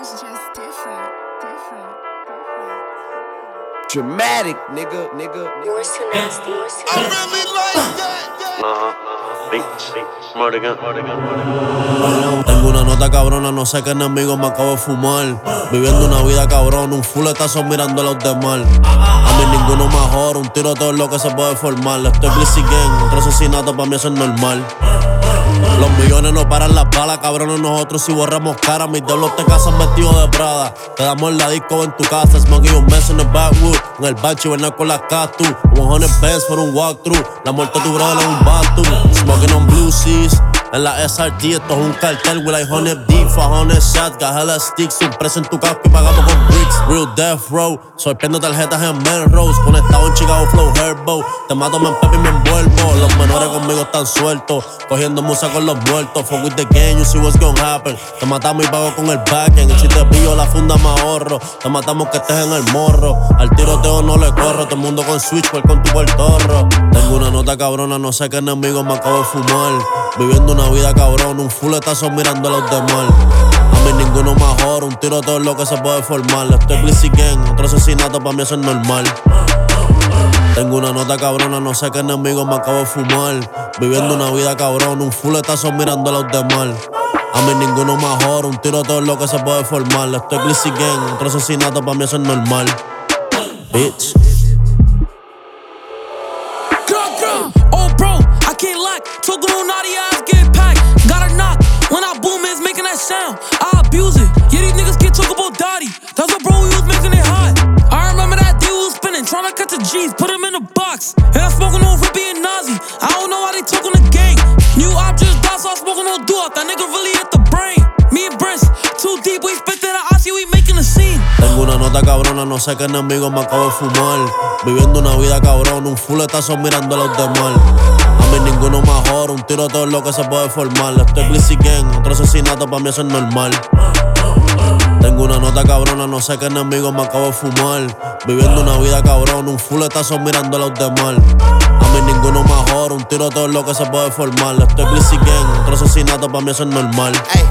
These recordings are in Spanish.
sounds just different. Dramatic, nigga. Yours too nasty. I really like that. Beats, Morgan. Tengo una nota cabrona, no sé qué enemigo me acabo de fumar. Viviendo una vida cabrona, un fuletazo mirando a los demás. A mí ninguno mejor, un tiroteo es lo que se puede formar. Estoy Blissy Gang, otro asesinato para mí eso es normal. Los millones no paran las balas, cabrones nosotros si borramos cara. Mis diablos te casan vestidos de Prada. Te damos la disco en tu casa, smoking un mes en el backwood. En el bancho y venir con las cactus. 100 pence por un walkthrough. La muerte de tu brother en un bathroom. Smoking on blue seas. En la SRT esto es un cartel with like 100 deep, 400 shots, got hella sticks. Un preso en tu casco y pagamos con bricks. Real death row, sorprendo tarjetas en Melrose. Conectado en Chicago Flow Herbo. Te mato, me empepo y me envuelvo. Los menores conmigo están sueltos, cogiendo musa con los muertos. Fuck with the game, you see what's gonna happen. Te matamos y pago con el backend. Si te pillo la funda me ahorro. Te matamos que estés en el morro. Al tiroteo no le corro, todo el mundo con switchboard con tu portorro. Tengo una nota cabrona, no sé qué enemigo me acabo de fumar. Viviendo una vida cabrón, un fuletazo mirando a los demás. A mí ninguno mejor, un tiroteo es lo que se puede formar. Estoy Blissy Gang, otro asesinato para mí eso es normal. Tengo una nota cabrona, no sé qué enemigo me acabo de fumar. Viviendo una vida cabrón, un fuletazo mirando a los demás. A mí ninguno mejor, un tiroteo es lo que se puede formar. Estoy Blissy Gang, otro asesinato para mí eso es normal. Bitch. Oh bro, I can't lie. Took little naughty ass get packed. Got her knocked. When I boom it's making that sound. I abuse it. Yeah, these niggas can't talk about Dottie. That's what bro, we was making it hot. I remember that deal we was spinning, trying to cut the G's, put him in a box. And I'm smoking on Rippy and Nazi. I don't know how they talk on the gang. New op just died, so I'm smoking on Duop. That nigga really hit the brain. Me and Briss, too deep, we spit that I see we making a scene. Tengo una nota cabrona, no sé qué enemigo me acabo de fumar. Viviendo una vida cabrón, un fuletazo mirando a los demás. A mí ninguno mejor, un tiroteo es lo que se puede formar. Estoy Blissy Gang, otro asesinato para mí eso es normal. Tengo una nota cabrona, no sé qué enemigo me acabo de fumar. Viviendo una vida cabrón, un fuletazo mirando a los demás. A mí ninguno mejor, un tiroteo es lo que se puede formar. Estoy Blissy Gang, otro asesinato para mí eso es normal. Hey.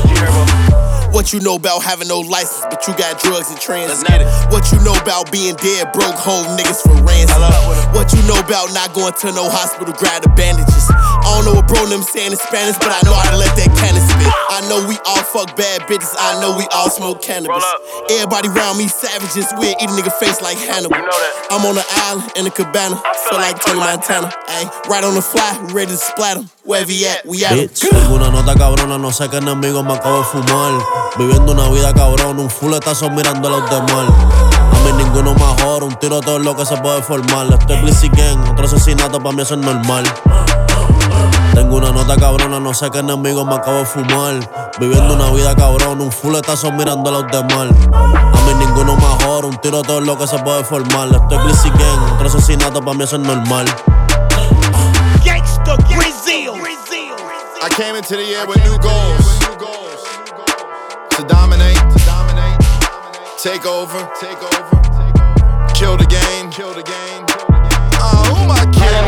What you know about having no license, but you got drugs and trans? What you know about being dead, broke, home niggas for ransom? What you know about not going to no hospital, grab the bandages? I don't know what bro them saying in Spanish, but I know how to let that cannon spit. I know we all fuck bad bitches, I know we all smoke cannabis. Everybody around me savages, we'll eat a nigga face like Hannibal. I'm on the island in a cabana, feel like Tony Montana. Ay, right on the fly, we ready to splat him. Wherever he at, we at him. Tengo una nota cabrona, no sé qué enemigo me acabo de fumar. Viviendo una vida cabrón, un fuletazo mirando a los demás. A mí ninguno mejor, un tiroteo es lo que se puede formar. Estoy Blissy Gang, otro asesinato para mí eso es normal. Tengo una nota cabrona, no sé qué enemigo me acabo de fumar. Viviendo una vida cabrón, un fuletazo mirando a los demás. A mí ninguno mejor, un tiroteo es lo que se puede formar. Estoy Blissy Gang, otro asesinato para mí eso es normal. Gangsta Brazil. I came into the year with new goals. To dominate, take over, kill the game. Who am I kidding?